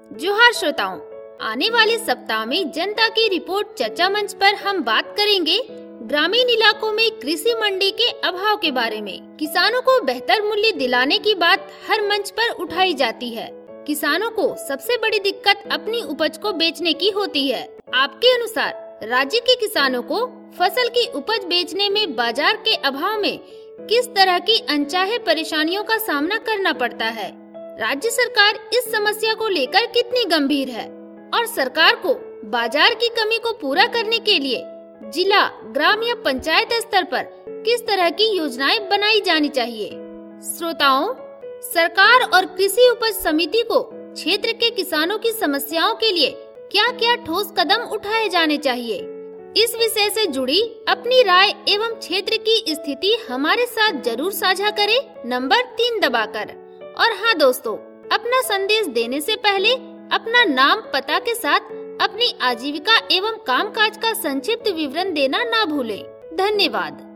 जोहार श्रोताओं, आने वाले सप्ताह में जनता की रिपोर्ट चर्चा मंच पर हम बात करेंगे ग्रामीण इलाकों में कृषि मंडी के अभाव के बारे में। किसानों को बेहतर मूल्य दिलाने की बात हर मंच पर उठाई जाती है। किसानों को सबसे बड़ी दिक्कत अपनी उपज को बेचने की होती है। आपके अनुसार राज्य के किसानों को फसल की उपज बेचने में बाजार के अभाव में किस तरह की अनचाहे परेशानियों का सामना करना पड़ता है? राज्य सरकार इस समस्या को लेकर कितनी गंभीर है और सरकार को बाजार की कमी को पूरा करने के लिए जिला, ग्राम या पंचायत स्तर पर किस तरह की योजनाएं बनाई जानी चाहिए? श्रोताओं, सरकार और कृषि उपज समिति को क्षेत्र के किसानों की समस्याओं के लिए क्या-क्या ठोस कदम उठाए जाने चाहिए? इस विषय से जुड़ी अपनी राय एवं क्षेत्र की स्थिति हमारे साथ जरूर साझा करें नंबर 3 दबाकर। और हाँ दोस्तों, अपना संदेश देने से पहले अपना नाम, पता के साथ अपनी आजीविका एवं कामकाज का संक्षिप्त विवरण देना ना भूलें। धन्यवाद।